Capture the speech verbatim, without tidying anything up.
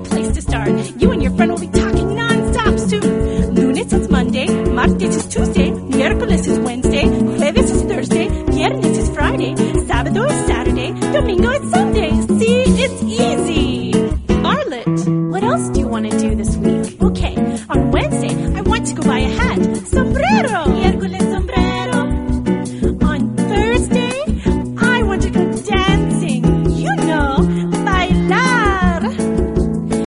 great place to start. You and your friend will be talking non-stop soon. Lunes is Monday, martes is Tuesday, miércoles is Wednesday, jueves is Thursday, viernes is Friday, sábado is Saturday, domingo is Sunday. See, it's easy. Arlet, what else do you want to do this